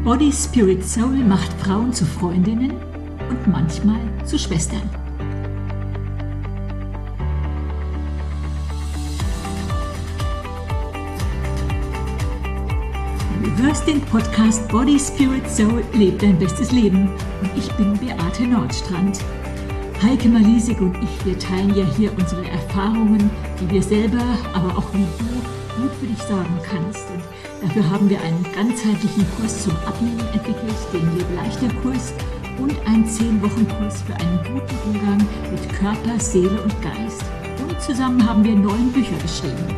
Body, Spirit, Soul macht Frauen zu Freundinnen und manchmal zu Schwestern. Du hörst den Podcast Body, Spirit, Soul, lebe dein bestes Leben. Und ich bin Beate Nordstrand. Heike Malisig und ich, wir teilen ja hier unsere Erfahrungen, die wir selber, aber auch wie du gut für dich sagen kannst. Und dafür haben wir einen ganzheitlichen Kurs zum Abnehmen entwickelt, den Lebe-Leichter-Kurs und einen 10-Wochen-Kurs für einen guten Umgang mit Körper, Seele und Geist. Und zusammen haben wir 9 Bücher geschrieben.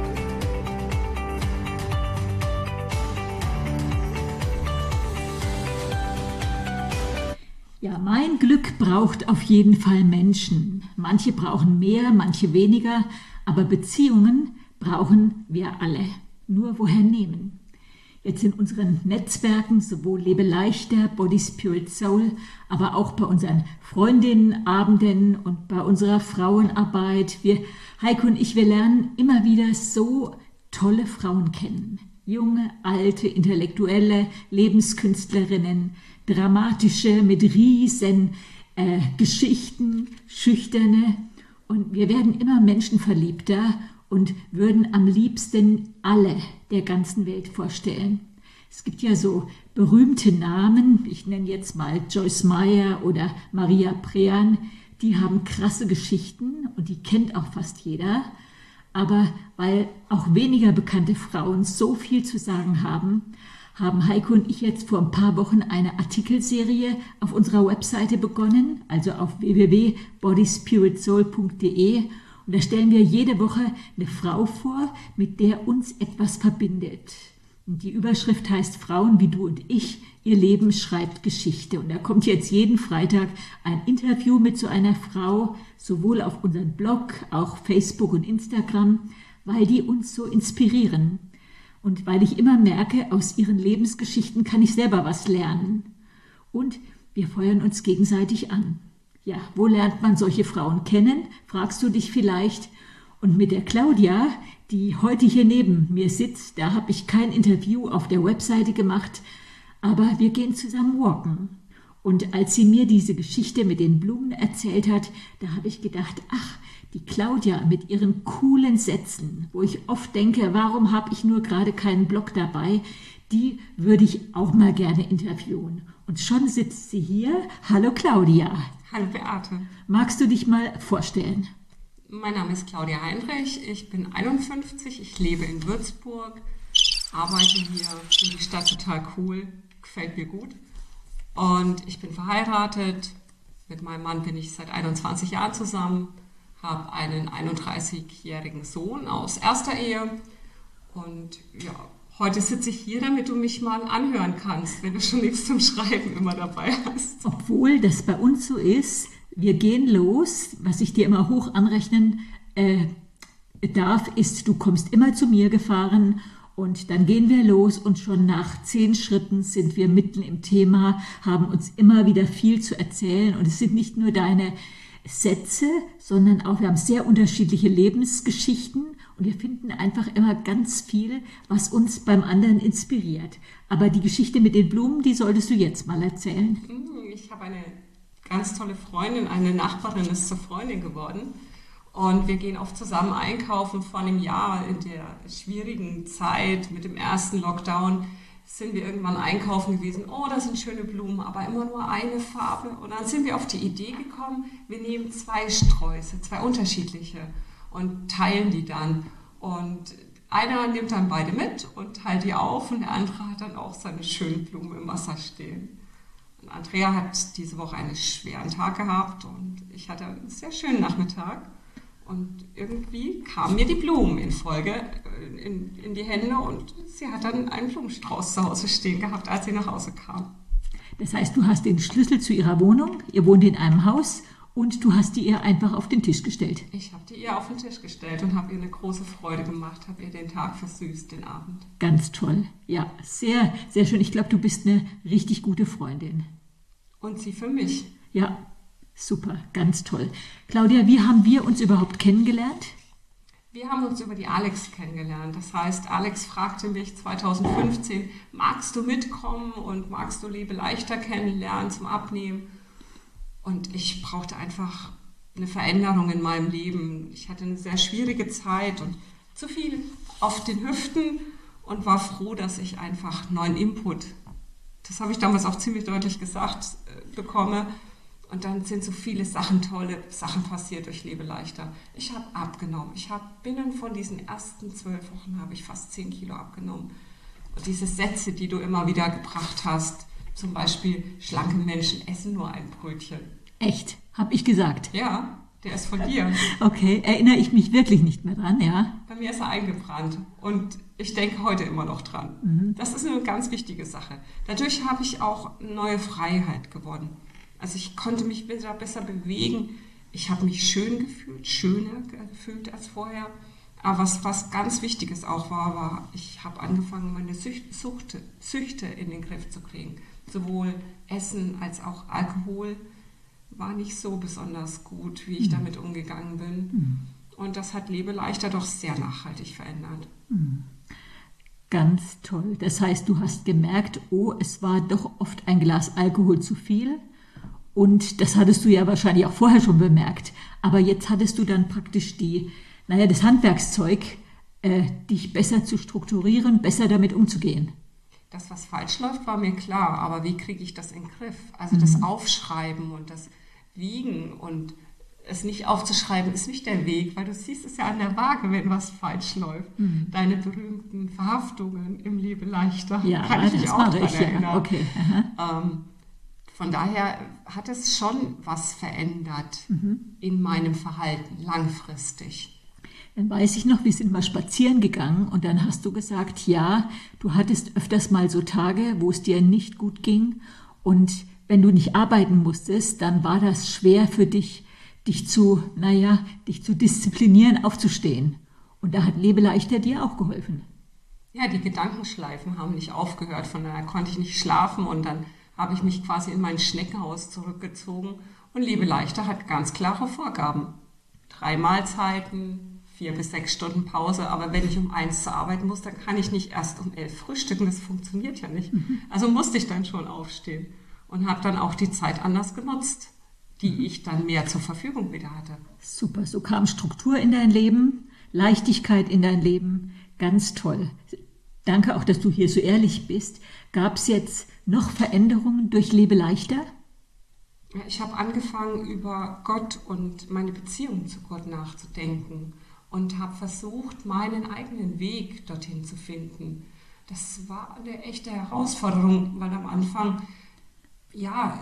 Ja, mein Glück braucht auf jeden Fall Menschen. Manche brauchen mehr, manche weniger, aber Beziehungen brauchen wir alle. Nur woher nehmen? Jetzt in unseren Netzwerken, sowohl Lebe Leichter, Body, Spirit, Soul, aber auch bei unseren Freundinnenabenden und bei unserer Frauenarbeit. Heike und ich, wir lernen immer wieder so tolle Frauen kennen. Junge, alte, intellektuelle Lebenskünstlerinnen, dramatische mit riesen Geschichten, schüchterne. Und wir werden immer menschenverliebter und würden am liebsten alle der ganzen Welt vorstellen. Es gibt ja so berühmte Namen, ich nenne jetzt mal Joyce Meyer oder Maria Prean, die haben krasse Geschichten und die kennt auch fast jeder. Aber weil auch weniger bekannte Frauen so viel zu sagen haben Heike und ich jetzt vor ein paar Wochen eine Artikelserie auf unserer Webseite begonnen, also auf www.bodyspiritsoul.de. Und da stellen wir jede Woche eine Frau vor, mit der uns etwas verbindet. Und die Überschrift heißt Frauen wie du und ich, ihr Leben schreibt Geschichte. Und da kommt jetzt jeden Freitag ein Interview mit so einer Frau, sowohl auf unserem Blog, auch Facebook und Instagram, weil die uns so inspirieren. Und weil ich immer merke, aus ihren Lebensgeschichten kann ich selber was lernen. Und wir feuern uns gegenseitig an. Ja, wo lernt man solche Frauen kennen, fragst du dich vielleicht. Und mit der Claudia, die heute hier neben mir sitzt, da habe ich kein Interview auf der Webseite gemacht, aber wir gehen zusammen walken. Und als sie mir diese Geschichte mit den Blumen erzählt hat, da habe ich gedacht, ach, die Claudia mit ihren coolen Sätzen, wo ich oft denke, warum habe ich nur gerade keinen Blog dabei, die würde ich auch mal gerne interviewen. Und schon sitzt sie hier. Hallo Claudia. Hallo Beate. Magst du dich mal vorstellen? Mein Name ist Claudia Heinrich, ich bin 51, ich lebe in Würzburg, arbeite hier, finde die Stadt total cool, gefällt mir gut. Und ich bin verheiratet, mit meinem Mann bin ich seit 21 Jahren zusammen, habe einen 31-jährigen Sohn aus erster Ehe und ja, heute sitze ich hier, damit du mich mal anhören kannst, wenn du schon nichts zum Schreiben immer dabei hast. Obwohl das bei uns so ist, wir gehen los, was ich dir immer hoch anrechnen darf, ist, du kommst immer zu mir gefahren und dann gehen wir los und schon nach 10 Schritten sind wir mitten im Thema, haben uns immer wieder viel zu erzählen und es sind nicht nur deine Sätze, sondern auch, wir haben sehr unterschiedliche Lebensgeschichten und wir finden einfach immer ganz viel, was uns beim anderen inspiriert. Aber die Geschichte mit den Blumen, die solltest du jetzt mal erzählen. Ich habe eine ganz tolle Freundin, eine Nachbarin ist zur Freundin geworden und wir gehen oft zusammen einkaufen. Vor einem Jahr in der schwierigen Zeit mit dem ersten Lockdown sind wir irgendwann einkaufen gewesen. Oh, das sind schöne Blumen, aber immer nur eine Farbe. Und dann sind wir auf die Idee gekommen, wir nehmen 2 Sträuße, 2 unterschiedliche und teilen die dann. Und einer nimmt dann beide mit und teilt die auf und der andere hat dann auch seine schönen Blumen im Wasser stehen. Und Andrea hat diese Woche einen schweren Tag gehabt und ich hatte einen sehr schönen Nachmittag. Und irgendwie kamen mir die Blumen in Folge in die Hände und sie hat dann einen Blumenstrauß zu Hause stehen gehabt, als sie nach Hause kam. Das heißt, du hast den Schlüssel zu ihrer Wohnung, ihr wohnt in einem Haus und du hast die ihr einfach auf den Tisch gestellt. Ich habe die ihr auf den Tisch gestellt und habe ihr eine große Freude gemacht, habe ihr den Tag versüßt, den Abend. Ganz toll. Ja, sehr, sehr schön. Ich glaube, du bist eine richtig gute Freundin. Und sie für mich. Ja, super, ganz toll. Claudia, wie haben wir uns überhaupt kennengelernt? Wir haben uns über die Alex kennengelernt. Das heißt, Alex fragte mich 2015, magst du mitkommen und magst du Lebe leichter kennenlernen zum Abnehmen? Und ich brauchte einfach eine Veränderung in meinem Leben. Ich hatte eine sehr schwierige Zeit und zu viel auf den Hüften und war froh, dass ich einfach neuen Input, das habe ich damals auch ziemlich deutlich gesagt, bekomme. Und dann sind so viele tolle Sachen passiert durch Lebe leichter. Ich habe abgenommen. Binnen von diesen ersten 12 Wochen habe ich fast 10 Kilo abgenommen. Und diese Sätze, die du immer wieder gebracht hast, zum Beispiel, schlanke Menschen essen nur ein Brötchen. Echt? Habe ich gesagt? Ja, der ist von dir. Okay, erinnere ich mich wirklich nicht mehr dran, ja? Bei mir ist er eingebrannt und ich denke heute immer noch dran. Das ist eine ganz wichtige Sache. Dadurch habe ich auch neue Freiheit gewonnen. Also ich konnte mich wieder besser bewegen. Ich habe mich schön gefühlt, schöner gefühlt als vorher. Aber was ganz Wichtiges auch war, ich habe angefangen, meine Süchte in den Griff zu kriegen. Sowohl Essen als auch Alkohol war nicht so besonders gut, wie ich damit umgegangen bin. Und das hat Lebe leichter doch sehr nachhaltig verändert. Ganz toll. Das heißt, du hast gemerkt, es war doch oft ein Glas Alkohol zu viel. Und das hattest du ja wahrscheinlich auch vorher schon bemerkt. Aber jetzt hattest du dann praktisch das Handwerkszeug, dich besser zu strukturieren, besser damit umzugehen. Das, was falsch läuft, war mir klar. Aber wie kriege ich das in den Griff? Also das Aufschreiben und das Wiegen und es nicht aufzuschreiben, ist nicht der Weg, weil du siehst es ja an der Waage, wenn was falsch läuft. Deine berühmten Verhaftungen im Lebe leichter. Ja, kann ich mich auch daran erinnern. Ja. Okay. Von daher hat es schon was verändert in meinem Verhalten langfristig. Dann weiß ich noch, wir sind mal spazieren gegangen und dann hast du gesagt, ja, du hattest öfters mal so Tage, wo es dir nicht gut ging und wenn du nicht arbeiten musstest, dann war das schwer für dich, dich zu disziplinieren, aufzustehen. Und da hat Lebe leichter dir auch geholfen. Ja, die Gedankenschleifen haben nicht aufgehört, von daher konnte ich nicht schlafen und dann habe ich mich quasi in mein Schneckenhaus zurückgezogen und Lebe leichter hat ganz klare Vorgaben. 3 Mahlzeiten, 4 bis 6 Stunden Pause, aber wenn ich um 1 zur Arbeit muss, dann kann ich nicht erst um 11 frühstücken, das funktioniert ja nicht. Also musste ich dann schon aufstehen und habe dann auch die Zeit anders genutzt, die ich dann mehr zur Verfügung wieder hatte. Super, so kam Struktur in dein Leben, Leichtigkeit in dein Leben, ganz toll. Danke auch, dass du hier so ehrlich bist. Gab es jetzt noch Veränderungen durch Lebe leichter? Ja, ich habe angefangen, über Gott und meine Beziehung zu Gott nachzudenken und habe versucht, meinen eigenen Weg dorthin zu finden. Das war eine echte Herausforderung, weil am Anfang, ja,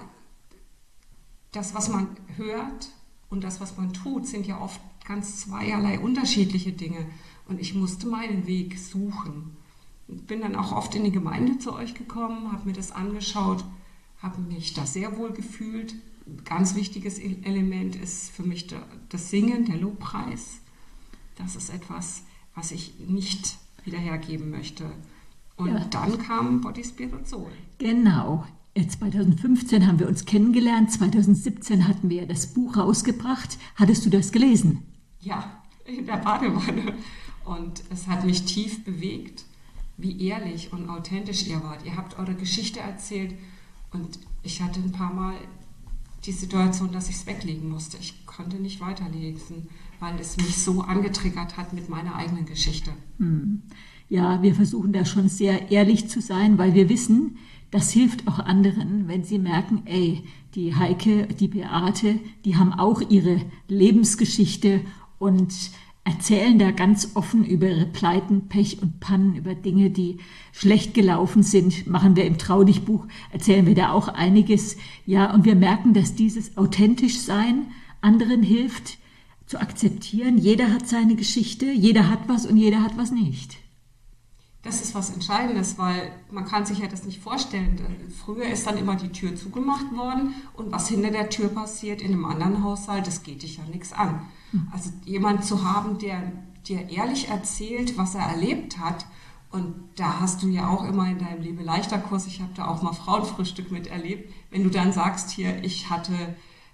das, was man hört und das, was man tut, sind ja oft ganz zweierlei unterschiedliche Dinge. Und ich musste meinen Weg suchen. Ich bin dann auch oft in die Gemeinde zu euch gekommen, habe mir das angeschaut, habe mich da sehr wohl gefühlt. Ein ganz wichtiges Element ist für mich das Singen, der Lobpreis. Das ist etwas, was ich nicht wieder hergeben möchte. Und dann kam Body, Spirit, Soul. Genau. 2015 haben wir uns kennengelernt, 2017 hatten wir das Buch rausgebracht. Hattest du das gelesen? Ja, in der Badewanne. Und es hat mich tief bewegt, wie ehrlich und authentisch ihr wart. Ihr habt eure Geschichte erzählt und ich hatte ein paar Mal die Situation, dass ich es weglegen musste. Ich konnte nicht weiterlesen, weil es mich so angetriggert hat mit meiner eigenen Geschichte. Ja, wir versuchen da schon sehr ehrlich zu sein, weil wir wissen, das hilft auch anderen, wenn sie merken, die Heike, die Beate, die haben auch ihre Lebensgeschichte und erzählen da ganz offen über ihre Pleiten, Pech und Pannen, über Dinge, die schlecht gelaufen sind. Machen wir im Trau-dich-Buch, erzählen wir da auch einiges. Ja, und wir merken, dass dieses authentisch Sein anderen hilft zu akzeptieren. Jeder hat seine Geschichte, jeder hat was und jeder hat was nicht. Das ist was Entscheidendes, weil man kann sich ja das nicht vorstellen. Früher ist dann immer die Tür zugemacht worden und was hinter der Tür passiert in einem anderen Haushalt, das geht dich ja nichts an. Also jemand zu haben, der dir ehrlich erzählt, was er erlebt hat, und da hast du ja auch immer in deinem Lebe-leichter-Kurs, ich habe da auch mal Frauenfrühstück miterlebt, wenn du dann sagst, hier, ich hatte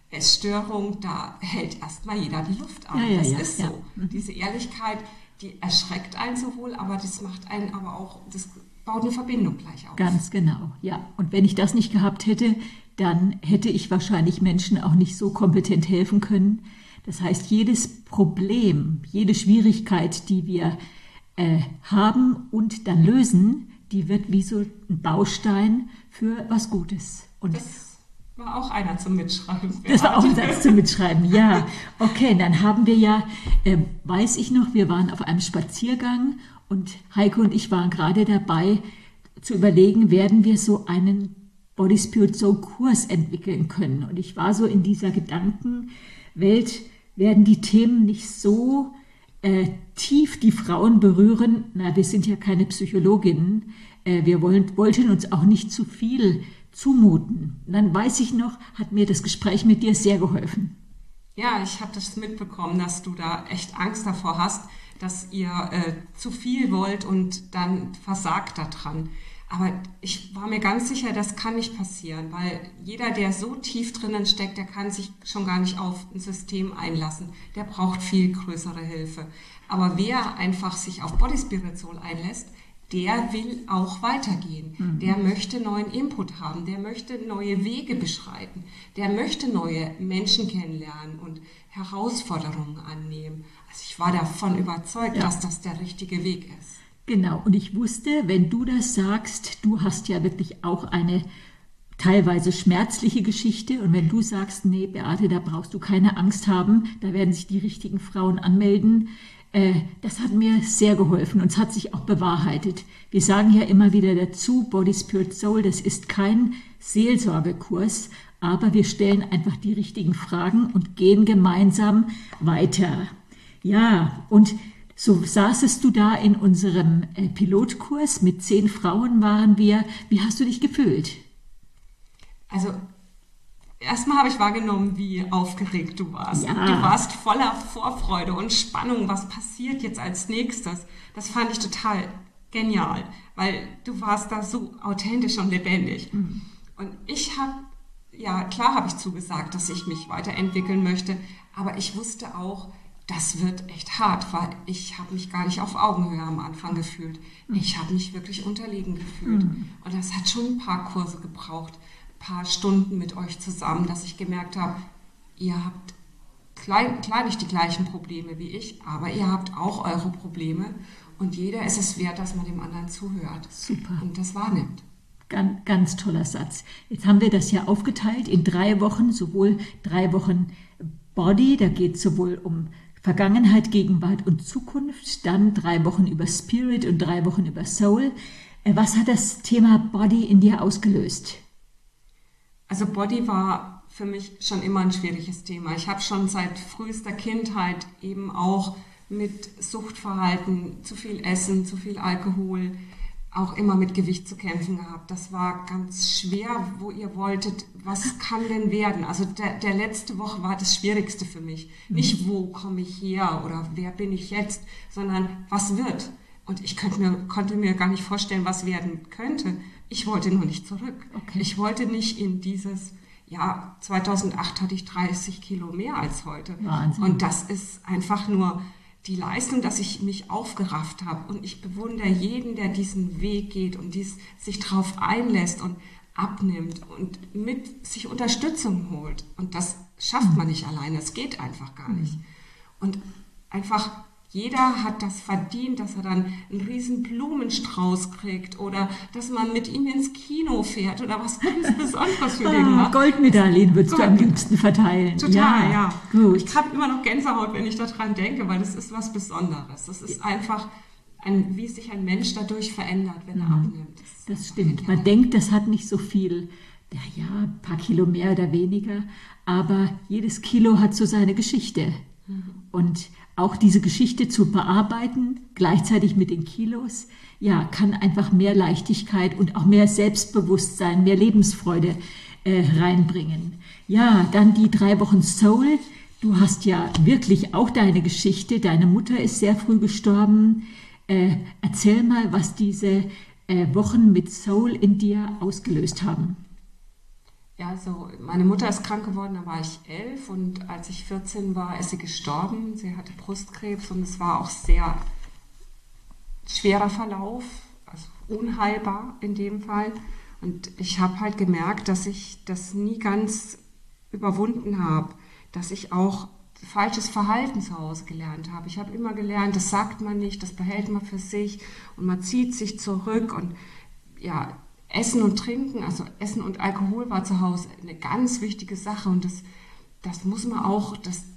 Essstörung, da hält erstmal jeder die Luft an. Ja, das ja, ist ja. so. Diese Ehrlichkeit, die erschreckt einen sowohl, aber das macht einen aber auch, das baut eine Verbindung gleich auf. Ganz genau, ja. Und wenn ich das nicht gehabt hätte, dann hätte ich wahrscheinlich Menschen auch nicht so kompetent helfen können. Das heißt, jedes Problem, jede Schwierigkeit, die wir haben und dann lösen, die wird wie so ein Baustein für was Gutes. Und Das war auch einer zum Mitschreiben. das war auch ein Satz zum Mitschreiben, ja. Okay, dann haben wir ja, weiß ich noch, wir waren auf einem Spaziergang und Heike und ich waren gerade dabei zu überlegen, werden wir so einen Body Spirit Soul Kurs entwickeln können. Und ich war so in dieser Gedankenwelt, werden die Themen nicht so tief die Frauen berühren? Na, wir sind ja keine Psychologinnen. Wir wollten uns auch nicht zu viel zumuten. Und dann weiß ich noch, hat mir das Gespräch mit dir sehr geholfen. Ja, ich habe das mitbekommen, dass du da echt Angst davor hast, dass ihr zu viel wollt und dann versagt daran. Aber ich war mir ganz sicher, das kann nicht passieren, weil jeder, der so tief drinnen steckt, der kann sich schon gar nicht auf ein System einlassen. Der braucht viel größere Hilfe. Aber wer einfach sich auf Body Spirit Soul einlässt, der will auch weitergehen. Der möchte neuen Input haben, der möchte neue Wege beschreiten, der möchte neue Menschen kennenlernen und Herausforderungen annehmen. Also ich war davon überzeugt, dass das der richtige Weg ist. Genau, und ich wusste, wenn du das sagst, du hast ja wirklich auch eine teilweise schmerzliche Geschichte. Und wenn du sagst, nee, Beate, da brauchst du keine Angst haben, da werden sich die richtigen Frauen anmelden, das hat mir sehr geholfen und es hat sich auch bewahrheitet. Wir sagen ja immer wieder dazu, Body, Spirit, Soul, das ist kein Seelsorgekurs, aber wir stellen einfach die richtigen Fragen und gehen gemeinsam weiter. Ja, und so saßest du da in unserem Pilotkurs, mit 10 Frauen waren wir. Wie hast du dich gefühlt? Also erstmal habe ich wahrgenommen, wie aufgeregt du warst. Ja. Du warst voller Vorfreude und Spannung, was passiert jetzt als nächstes. Das fand ich total genial, weil du warst da so authentisch und lebendig. Und ich habe, ja klar habe ich zugesagt, dass ich mich weiterentwickeln möchte, aber ich wusste auch, das wird echt hart, weil ich habe mich gar nicht auf Augenhöhe am Anfang gefühlt. Ich habe mich wirklich unterlegen gefühlt. Und das hat schon ein paar Kurse gebraucht, ein paar Stunden mit euch zusammen, dass ich gemerkt habe, ihr habt klar nicht die gleichen Probleme wie ich, aber ihr habt auch eure Probleme. Und jeder ist es wert, dass man dem anderen zuhört. Super. Und das wahrnimmt. Ganz, ganz toller Satz. Jetzt haben wir das ja aufgeteilt in 3 Wochen, sowohl 3 Wochen Body, da geht es sowohl um Vergangenheit, Gegenwart und Zukunft, dann 3 Wochen über Spirit und 3 Wochen über Soul. Was hat das Thema Body in dir ausgelöst? Also Body war für mich schon immer ein schwieriges Thema. Ich habe schon seit frühester Kindheit eben auch mit Suchtverhalten, zu viel Essen, zu viel Alkohol, auch immer mit Gewicht zu kämpfen gehabt. Das war ganz schwer, wo ihr wolltet, was kann denn werden? Also der letzte Woche war das Schwierigste für mich. Nicht, wo komme ich her oder wer bin ich jetzt, sondern was wird? Und ich konnte mir gar nicht vorstellen, was werden könnte. Ich wollte nur nicht zurück. Okay. Ich wollte nicht in dieses, 2008 hatte ich 30 Kilo mehr als heute. Wahnsinn. Und das ist einfach nur die Leistung, dass ich mich aufgerafft habe. Und ich bewundere jeden, der diesen Weg geht und sich darauf einlässt und abnimmt und mit sich Unterstützung holt. Und das schafft man nicht alleine. Es geht einfach gar nicht. Und einfach jeder hat das verdient, dass er dann einen riesen Blumenstrauß kriegt oder dass man mit ihm ins Kino fährt oder was ganz Besonderes für den macht. Goldmedaillen würdest du am liebsten verteilen. Total, ja. Gut. Ich habe immer noch Gänsehaut, wenn ich daran denke, weil das ist was Besonderes. Das ist einfach, wie sich ein Mensch dadurch verändert, wenn er abnimmt. Das stimmt. Man denkt, das hat nicht so viel, ein paar Kilo mehr oder weniger, aber jedes Kilo hat so seine Geschichte. Und auch diese Geschichte zu bearbeiten, gleichzeitig mit den Kilos, kann einfach mehr Leichtigkeit und auch mehr Selbstbewusstsein, mehr Lebensfreude reinbringen. Ja, dann die 3 Wochen Soul. Du hast ja wirklich auch deine Geschichte. Deine Mutter ist sehr früh gestorben. Erzähl mal, was diese Wochen mit Soul in dir ausgelöst haben. Ja, also meine Mutter ist krank geworden, da war ich 11 und als ich 14 war, ist sie gestorben. Sie hatte Brustkrebs und es war auch sehr schwerer Verlauf, also unheilbar in dem Fall. Und ich habe halt gemerkt, dass ich das nie ganz überwunden habe, dass ich auch falsches Verhalten zu Hause gelernt habe. Ich habe immer gelernt, das sagt man nicht, das behält man für sich und man zieht sich zurück und ja, Essen und Trinken, also Essen und Alkohol war zu Hause eine ganz wichtige Sache und das muss man auch,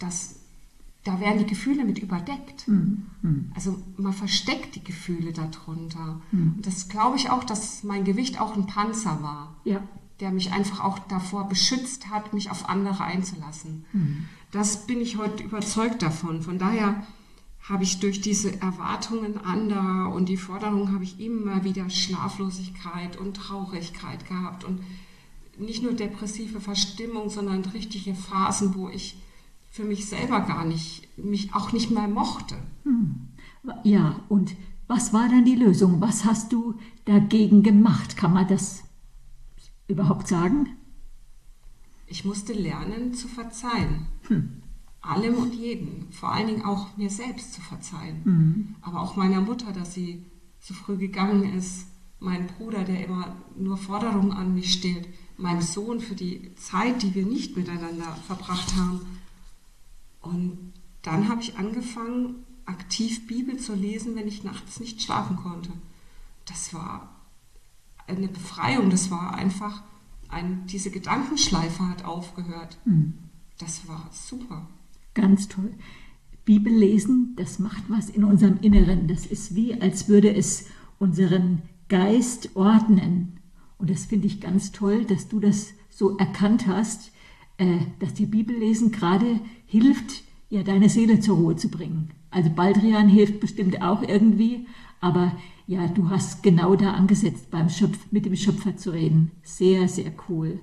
da werden die Gefühle mit überdeckt. Also man versteckt die Gefühle darunter. Und das glaube ich auch, dass mein Gewicht auch ein Panzer war, der mich einfach auch davor beschützt hat, mich auf andere einzulassen. Das bin ich heute überzeugt davon. Von daher habe ich durch diese Erwartungen anderer und die Forderungen habe ich immer wieder Schlaflosigkeit und Traurigkeit gehabt und nicht nur depressive Verstimmung, sondern richtige Phasen, wo ich für mich selber mich auch nicht mehr mochte. Ja, und was war dann die Lösung? Was hast du dagegen gemacht? Kann man das überhaupt sagen? Ich musste lernen zu verzeihen. Allem und jedem, vor allen Dingen auch mir selbst zu verzeihen. Aber auch meiner Mutter, dass sie so früh gegangen ist, mein Bruder, der immer nur Forderungen an mich stellt, meinem Sohn für die Zeit, die wir nicht miteinander verbracht haben. Und dann habe ich angefangen, aktiv Bibel zu lesen, wenn ich nachts nicht schlafen konnte. Das war eine Befreiung, das war einfach, diese Gedankenschleife hat aufgehört. Das war super. Ganz toll. Bibel lesen, das macht was in unserem Inneren. Das ist wie, als würde es unseren Geist ordnen. Und das finde ich ganz toll, dass du das so erkannt hast, dass die Bibel lesen gerade hilft, ja, deine Seele zur Ruhe zu bringen. Also Baldrian hilft bestimmt auch irgendwie, aber ja, du hast genau da angesetzt, mit dem Schöpfer zu reden. Sehr, sehr cool.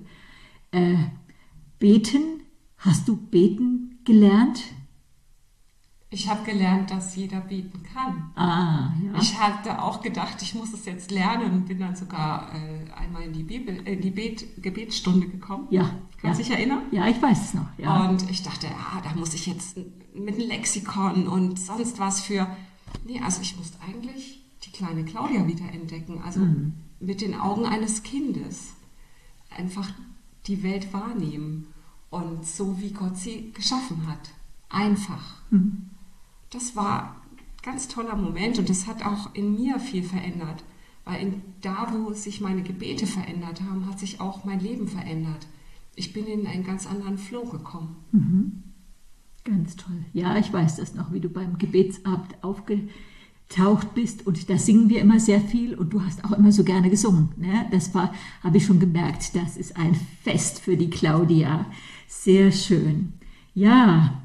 Beten, hast du beten gelernt? Ich habe gelernt, dass jeder beten kann. Ja. Ich hatte auch gedacht, ich muss es jetzt lernen und bin dann sogar einmal in die Gebetsstunde gekommen. Ja. Kannst du dich erinnern? Ja, ich weiß es noch. Ja. Und ich dachte, da muss ich jetzt mit einem Lexikon und sonst was für... Nee, also ich musste eigentlich die kleine Claudia wieder entdecken. Also mit den Augen eines Kindes. Einfach die Welt wahrnehmen. Und so, wie Gott sie geschaffen hat. Einfach. Das war ein ganz toller Moment und das hat auch in mir viel verändert. Weil da, wo sich meine Gebete verändert haben, hat sich auch mein Leben verändert. Ich bin in einen ganz anderen Flow gekommen. Ganz toll. Ja, ich weiß das noch, wie du beim Gebetsabend aufgetaucht bist und da singen wir immer sehr viel und du hast auch immer so gerne gesungen. Ne? Das habe ich schon gemerkt, das ist ein Fest für die Claudia. Sehr schön. Ja,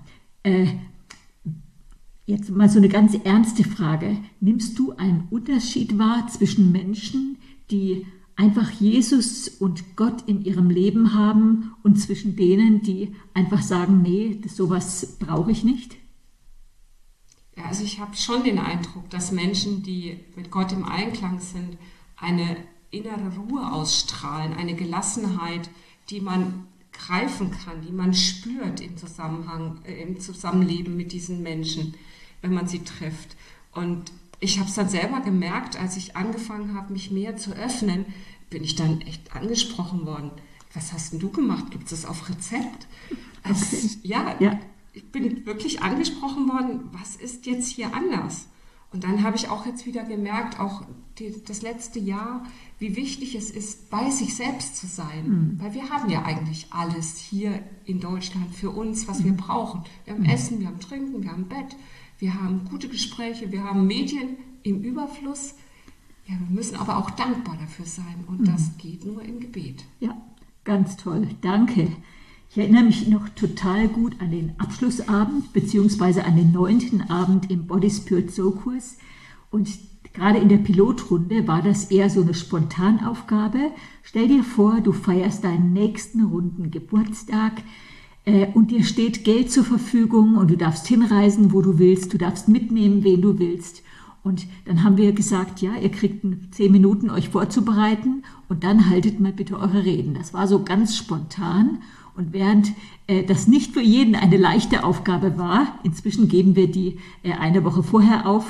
jetzt mal so eine ganz ernste Frage. Nimmst du einen Unterschied wahr zwischen Menschen, die einfach Jesus und Gott in ihrem Leben haben und zwischen denen, die einfach sagen, nee, sowas brauche ich nicht? Ja, also ich habe schon den Eindruck, dass Menschen, die mit Gott im Einklang sind, eine innere Ruhe ausstrahlen, eine Gelassenheit, die man greifen kann, die man spürt im Zusammenleben mit diesen Menschen, wenn man sie trifft. Und ich habe es dann selber gemerkt, als ich angefangen habe, mich mehr zu öffnen, bin ich dann echt angesprochen worden. Was hast denn du gemacht? Gibt es das auf Rezept? Okay. Ja, ich bin wirklich angesprochen worden, was ist jetzt hier anders? Und dann habe ich auch jetzt wieder gemerkt, auch das letzte Jahr, wie wichtig es ist, bei sich selbst zu sein. Weil wir haben ja eigentlich alles hier in Deutschland für uns, was wir brauchen. Wir haben Essen, wir haben Trinken, wir haben Bett, wir haben gute Gespräche, wir haben Medien im Überfluss. Ja, wir müssen aber auch dankbar dafür sein und das geht nur im Gebet. Ja, ganz toll. Danke. Ich erinnere mich noch total gut an den Abschlussabend beziehungsweise an den 9. Abend im Body Spirit Soul Kurs und gerade in der Pilotrunde war das eher so eine Spontanaufgabe. Stell dir vor, du feierst deinen nächsten runden Geburtstag und dir steht Geld zur Verfügung und du darfst hinreisen, wo du willst, du darfst mitnehmen, wen du willst. Und dann haben wir gesagt, ja, ihr kriegt 10 Minuten, euch vorzubereiten und dann haltet mal bitte eure Reden. Das war so ganz spontan. Und während das nicht für jeden eine leichte Aufgabe war, inzwischen geben wir die eine Woche vorher auf,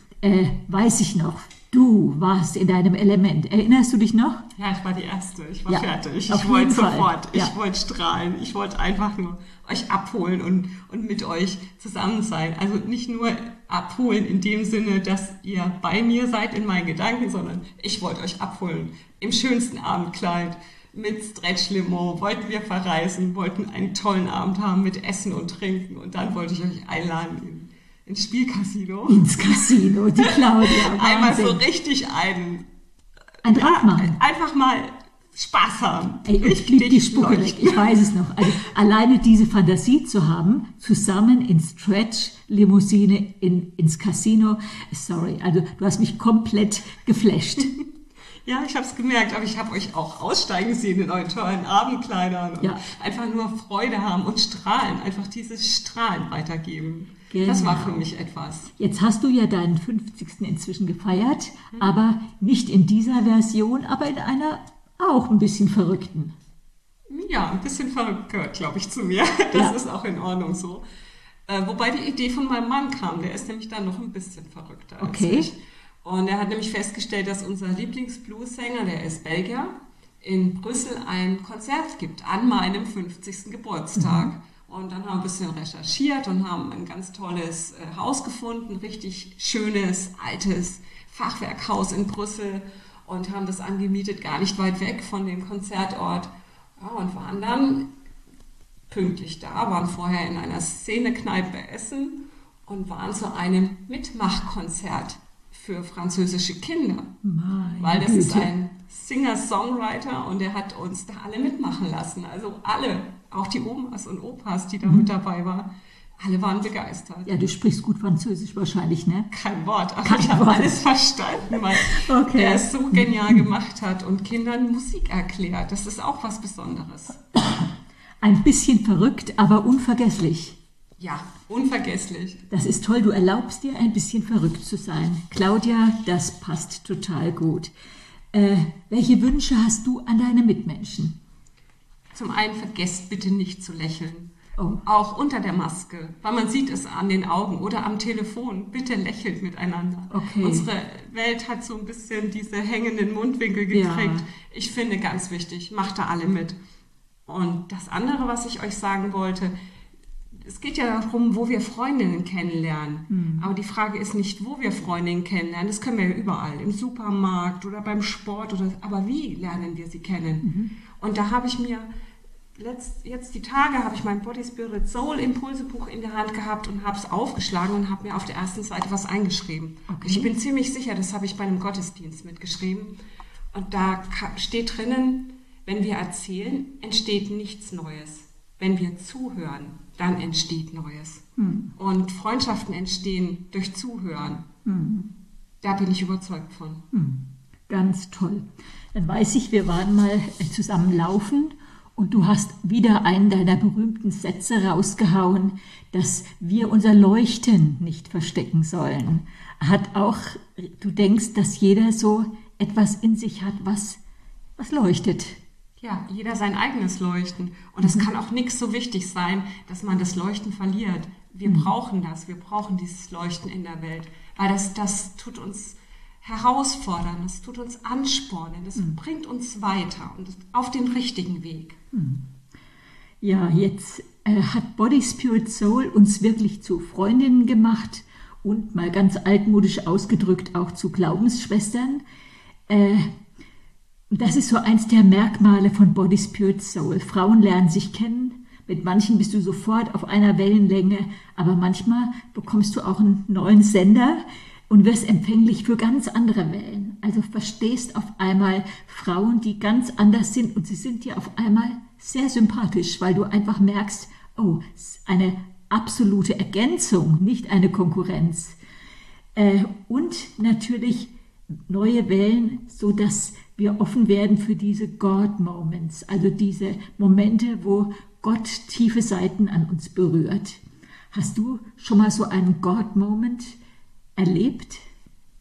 weiß ich noch, du warst in deinem Element. Erinnerst du dich noch? Ja, ich war die Erste. Ich war fertig. Ich wollte sofort. Ich wollte strahlen. Ich wollte einfach nur euch abholen und mit euch zusammen sein. Also nicht nur abholen in dem Sinne, dass ihr bei mir seid in meinen Gedanken, sondern ich wollte euch abholen. Im schönsten Abendkleid, mit Stretch-Limo, wollten wir verreisen, wollten einen tollen Abend haben mit Essen und Trinken. Und dann wollte ich euch einladen ins Spielcasino. Ins Casino, die Claudia. Einmal so richtig ein drauf machen. Einfach mal Spaß haben. Ey, ich blieb die Spucke weg, ich weiß es noch. Also alleine diese Fantasie zu haben, zusammen in Stretch-Limousine ins Casino, sorry, also du hast mich komplett geflasht. Ja, ich habe es gemerkt, aber ich habe euch auch aussteigen sehen in euren tollen Abendkleidern und einfach nur Freude haben und strahlen, einfach dieses Strahlen weitergeben. Genau. Das war für mich etwas. Jetzt hast du ja deinen 50. inzwischen gefeiert, aber nicht in dieser Version, aber in einer auch ein bisschen verrückten. Ja, ein bisschen verrückt gehört, glaube ich, zu mir. Das ist auch in Ordnung so. Wobei die Idee von meinem Mann kam, der ist nämlich dann noch ein bisschen verrückter als ich. Und er hat nämlich festgestellt, dass unser Lieblingsblues-Sänger, der ist Belgier, in Brüssel ein Konzert gibt an meinem 50. Geburtstag. Und dann haben wir ein bisschen recherchiert und haben ein ganz tolles Haus gefunden, richtig schönes, altes Fachwerkhaus in Brüssel und haben das angemietet, gar nicht weit weg von dem Konzertort. Ja, und waren dann pünktlich da, waren vorher in einer Szene-Kneipe essen und waren zu einem Mitmachkonzert für französische Kinder. Weil das ist ein Singer-Songwriter und der hat uns da alle mitmachen lassen. Also alle, auch die Omas und Opas, die da mit dabei waren, alle waren begeistert. Ja, du sprichst gut Französisch wahrscheinlich, ne? Kein Wort, aber ich habe alles verstanden, weil er es so genial gemacht hat und Kindern Musik erklärt. Das ist auch was Besonderes. Ein bisschen verrückt, aber unvergesslich. Ja, unvergesslich. Das ist toll, du erlaubst dir ein bisschen verrückt zu sein. Claudia, das passt total gut. Welche Wünsche hast du an deine Mitmenschen? Zum einen, vergesst bitte nicht zu lächeln. Oh. Auch unter der Maske, weil man sieht es an den Augen oder am Telefon. Bitte lächelt miteinander. Okay. Unsere Welt hat so ein bisschen diese hängenden Mundwinkel gekriegt. Ja. Ich finde ganz wichtig, macht da alle mit. Und das andere, was ich euch sagen wollte, es geht ja darum, wo wir Freundinnen kennenlernen. Aber die Frage ist nicht, wo wir Freundinnen kennenlernen. Das können wir ja überall, im Supermarkt oder beim Sport. Aber wie lernen wir sie kennen? Und da habe ich mir jetzt die Tage habe ich mein Body Spirit Soul Impulsebuch in der Hand gehabt und habe es aufgeschlagen und habe mir auf der ersten Seite was eingeschrieben. Okay. Ich bin ziemlich sicher, das habe ich bei einem Gottesdienst mitgeschrieben. Und da steht drinnen, wenn wir erzählen, entsteht nichts Neues. Wenn wir zuhören, dann entsteht Neues. Und Freundschaften entstehen durch Zuhören. Da bin ich überzeugt von. Ganz toll. Dann weiß ich, wir waren mal zusammen laufen und du hast wieder einen deiner berühmten Sätze rausgehauen, dass wir unser Leuchten nicht verstecken sollen. Du denkst, dass jeder so etwas in sich hat, was leuchtet. Ja, jeder sein eigenes Leuchten. Und es kann auch nichts so wichtig sein, dass man das Leuchten verliert. Wir brauchen das. Wir brauchen dieses Leuchten in der Welt. Weil das tut uns herausfordern, das tut uns anspornen, das bringt uns weiter und auf den richtigen Weg. Ja, jetzt hat Body Spirit Soul uns wirklich zu Freundinnen gemacht und mal ganz altmodisch ausgedrückt auch zu Glaubensschwestern. Das ist so eins der Merkmale von Body Spirit Soul. Frauen lernen sich kennen, mit manchen bist du sofort auf einer Wellenlänge, aber manchmal bekommst du auch einen neuen Sender und wirst empfänglich für ganz andere Wellen. Also verstehst auf einmal Frauen, die ganz anders sind und sie sind dir auf einmal sehr sympathisch, weil du einfach merkst, oh, eine absolute Ergänzung, nicht eine Konkurrenz. Und natürlich neue Wellen, so dass wir offen werden für diese God-Moments, also diese Momente, wo Gott tiefe Seiten an uns berührt. Hast du schon mal so einen God-Moment erlebt?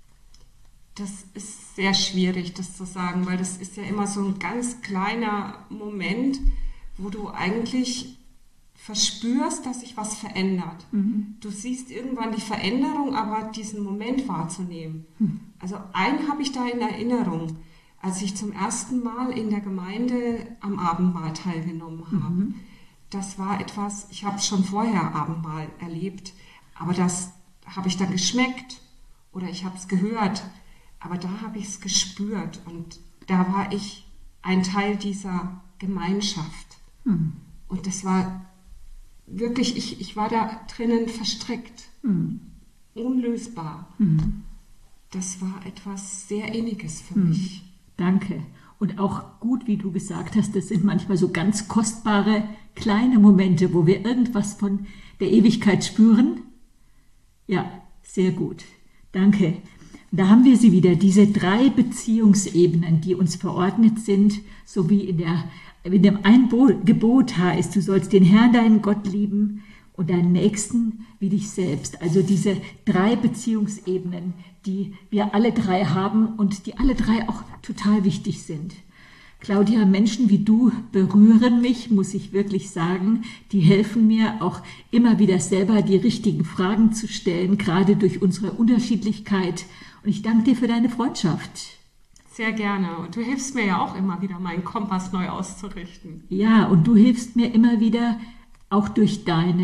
Das ist sehr schwierig, das zu sagen, weil das ist ja immer so ein ganz kleiner Moment, wo du eigentlich verspürst, dass sich was verändert. Du siehst irgendwann die Veränderung, aber diesen Moment wahrzunehmen. Also einen habe ich da in Erinnerung, als ich zum ersten Mal in der Gemeinde am Abendmahl teilgenommen habe. Das war etwas, ich habe schon vorher Abendmahl erlebt, aber das habe ich dann geschmeckt oder ich habe es gehört, aber da habe ich es gespürt und da war ich ein Teil dieser Gemeinschaft. Und das war wirklich, ich war da drinnen verstrickt, unlösbar. Das war etwas sehr Inniges für mich. Danke. Und auch gut, wie du gesagt hast, das sind manchmal so ganz kostbare kleine Momente, wo wir irgendwas von der Ewigkeit spüren. Ja, sehr gut. Danke. Da haben wir sie wieder, diese 3 Beziehungsebenen, die uns verordnet sind, so wie in dem ein Gebot heißt, du sollst den Herrn, deinen Gott lieben und deinen Nächsten wie dich selbst. Also diese 3 Beziehungsebenen, die wir alle 3 haben und die alle 3 auch total wichtig sind. Claudia, Menschen wie du berühren mich, muss ich wirklich sagen. Die helfen mir auch immer wieder selber die richtigen Fragen zu stellen, gerade durch unsere Unterschiedlichkeit. Und ich danke dir für deine Freundschaft. Sehr gerne. Und du hilfst mir ja auch immer wieder, meinen Kompass neu auszurichten. Ja, und du hilfst mir immer wieder auch durch dein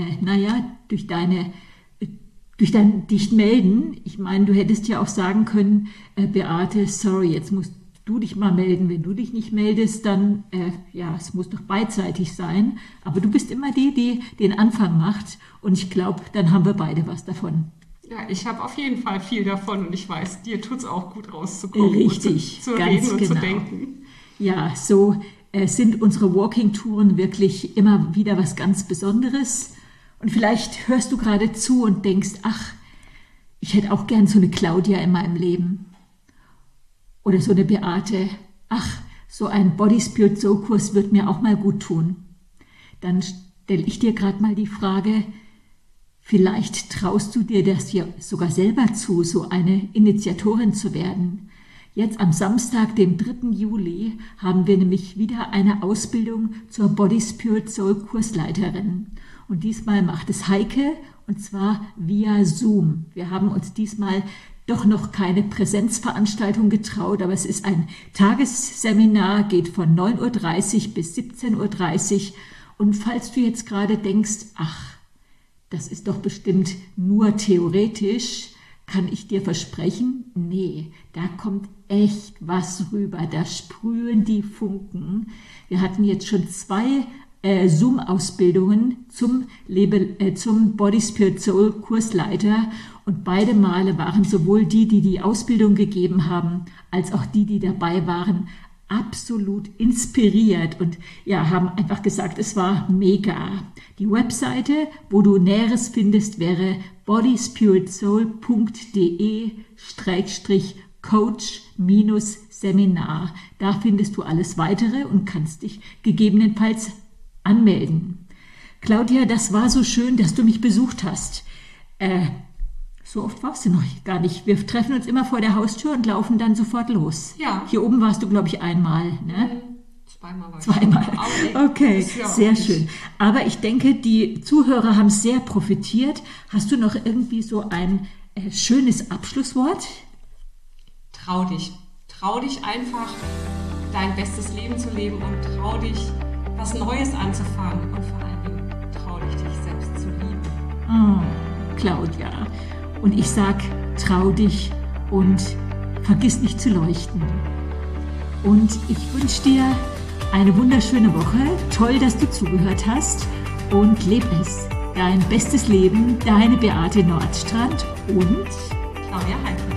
dich melden. Ich meine, du hättest ja auch sagen können, Beate, sorry, jetzt musst du dich mal melden. Wenn du dich nicht meldest, dann, es muss doch beidseitig sein. Aber du bist immer die den Anfang macht. Und ich glaube, dann haben wir beide was davon. Ja, ich habe auf jeden Fall viel davon und ich weiß, dir tut es auch gut rauszukommen. Richtig, und zu ganz reden und genau. zu denken. Ja, so sind unsere Walking-Touren wirklich immer wieder was ganz Besonderes. Und vielleicht hörst du gerade zu und denkst, ach, ich hätte auch gern so eine Claudia in meinem Leben. Oder so eine Beate. Ach, so ein Body Spirit Soul Kurs wird mir auch mal gut tun. Dann stelle ich dir gerade mal die Frage, vielleicht traust du dir das ja sogar selber zu, so eine Initiatorin zu werden. Jetzt am Samstag, dem 3. Juli, haben wir nämlich wieder eine Ausbildung zur Body Spirit Soul Kursleiterin. Und diesmal macht es Heike, und zwar via Zoom. Wir haben uns diesmal doch noch keine Präsenzveranstaltung getraut, aber es ist ein Tagesseminar, geht von 9:30 Uhr bis 17:30 Uhr. Und falls du jetzt gerade denkst, ach, das ist doch bestimmt nur theoretisch, kann ich dir versprechen, nee, da kommt echt was rüber, da sprühen die Funken. Wir hatten jetzt schon 2 Zoom-Ausbildungen zum Body Spirit Soul Kursleiter und beide Male waren sowohl die Ausbildung gegeben haben, als auch die dabei waren, absolut inspiriert und ja, haben einfach gesagt, es war mega. Die Webseite, wo du Näheres findest, wäre bodyspiritsoul.de/coach-seminar. Da findest du alles Weitere und kannst dich gegebenenfalls anmelden. Claudia, das war so schön, dass du mich besucht hast. So oft warst du noch gar nicht. Wir treffen uns immer vor der Haustür und laufen dann sofort los. Ja. Hier oben warst du, glaube ich, einmal, ne? Zweimal war ich. Zweimal. Okay, ja sehr schön. Aber ich denke, die Zuhörer haben sehr profitiert. Hast du noch irgendwie so ein schönes Abschlusswort? Trau dich. Trau dich einfach, dein bestes Leben zu leben und trau dich, was Neues anzufangen und vor allen Dingen trau dich, dich selbst zu lieben. Oh, Claudia. Und ich sag, trau dich und vergiss nicht zu leuchten. Und ich wünsche dir eine wunderschöne Woche. Toll, dass du zugehört hast. Und leb es. Dein bestes Leben, deine Beate Nordstrand und Claudia Heidrich.